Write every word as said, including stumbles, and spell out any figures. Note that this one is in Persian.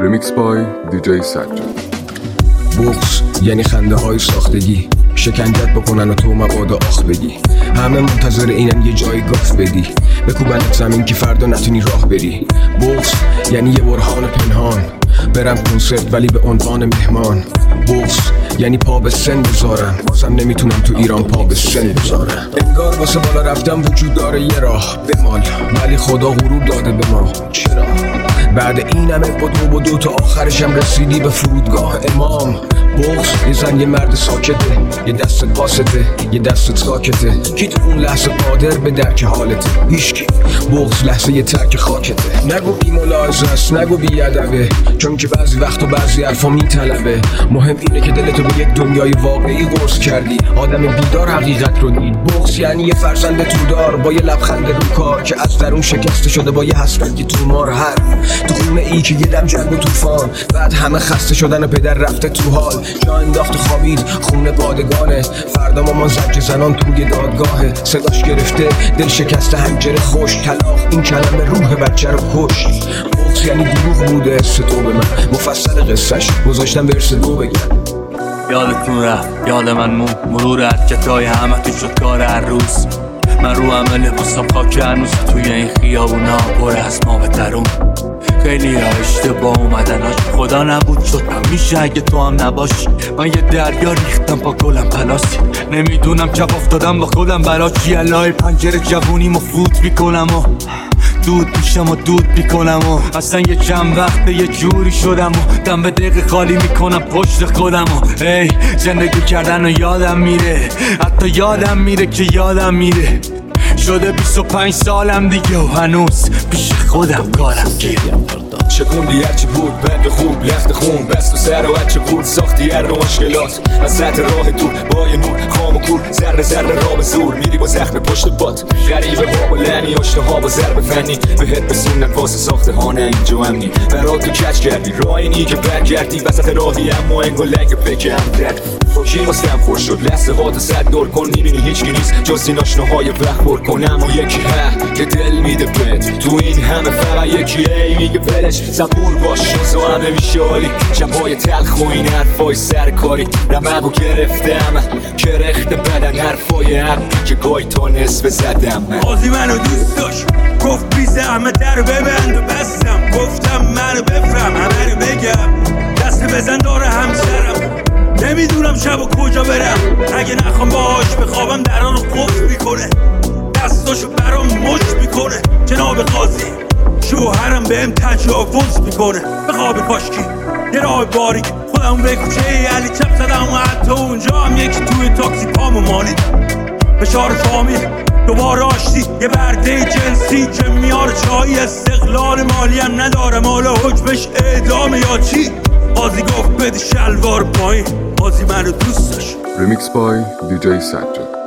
ریمیکس بای دیجی سجاد. بغض یعنی خنده های ساختگی، شکنجت بکنن و تو مبادا آخ بگی. همه منتظر اینن یه جای گاف بدی، بکوبنت زمین که فردا نتونی راه بری. بغض یعنی یه برهان پنهان، برم کنسرت ولی به عنوان مهمان. بغض یعنی پا به سن بذارم، بازم نمیتونم تو ایران پا به سن بذارم. انگار واسه بالا رفتم وجود داره یه راه بمال، ولی خدا غرور داده به ما. چرا؟ بعد این همه بدو بدو تا آخرشم رسیدی به فرودگاه امام. بغض یه زن یه مرد ساکته، یه دستت قاسته یه دستت ساکته، کی تو اون لحظه قادر به درک حالته؟ هیچکی. بغض لحظه یه ترک خاکته. نگو بی ملاحظه است، نگو بی ادبه، چون که بعضی وقت و بعضی حرفا میطلبه. مهم اینه که دلتو به یک دنیای واقعی قرص کردی، آدم بیدار حقیقت رو دید. بغض یعنی یه فرزند تودار با یه لبخند رو کار، که از درون شکسته شده با یه حسرتی تو مار. هر تو خونه ای که یه دم جنگ و طوفان، بعد همه خسته شدن و پدر رفته تو حال. جا انداخت و خوابید خونه پادگانه، فردا مامان زد زنان توی دادگاهه. صداش گرفته دل شکسته حنجره خوش، طلاق این کلمه روح بچه رو کش. بغض یعنی دروغ بوده حس تو به من، مفصل قصهش گذاشتم ورس دو بگم. یادتون رفت یاد من مون، مرور حرکتای همه تو شد کار هر روز. من رو عمل باسم خاک هنوز توی این خیابونا پر از ما به درون. خیلی ها اشتباه اومدن هاش، خدا نبود شد همیشه اگه تو هم نباشی. من یه دریا ریختم پا گلم پلاسی، نمیدونم چپ افتادم با خودم برا چی. الهی پنجره جوونیمو فوت میکنم و دود میشم و دود میکنم و اصلا یه چند وقته یه جوری شدم و دم به دقیقه خالی میکنم پشت خودم و ای زندگی کردن و یادم میره، حتی یادم میره که یادم میره. شده بیست و پنج سالم دیگه و هنوز پیش خودم کارم گیره. شکوندی هرچی بود بند خوب لخت خون، بست و سر و بچه بود ساختی هر رو مشکلات. از سطح راه دور با یه نور خام و کور، ذره ذره را به زور میری با زخم پشت بات. غریبه باب و لعنی آشته ها با ضرب فنی، بهت بسوندن واسه ساخته هانه اینجا امنی. برات تو کچ کردی راه اینی که برگردی وسط راهی، اما انگو لنگ بکم درد فاکی مستم خوش شد. لحظه هاتو صد دور کن، میبینی هیچکی نیست جز این آشناهای وقت بر کنم و یکی ها که دل میده بهت. تو این همه فقط یکی ای میگه ولش، صبور باش شوزو همه میشه عالی. شبهای تلخ و این حرفای سرکاری، رمقو گرفتم کرخت بدن حرفای حرفی که گای تا نصف زدم. بازی منو دوست داشت گفت بی زحمت در ببند و بستم، گفتم منو بفهم همه رو بگم، دست بزن داره همسرم. نمیدونم شب و کجا برم، اگه نخوام باهاش بخوابم دران رو قفل میکنه، دستاشو برام مش میکنه. جناب قاضی شوهرم بهم تجاوز میکنه، به خواب کاشکی یه راه باریک خودم به کوچه علی چپ زدم و حتی اونجا هم یکی توی تاکسی پامو مالید. فشار فامیل دوباره آشتی، یه برده جنسی که میاره چای، استقلال مالی هم نداره، مالا حکمش اعدام یا چی. قاضی گفت بده شلوار پایین، قاضی منو دوست داشت. ریمیکس بای دیجی سجاد.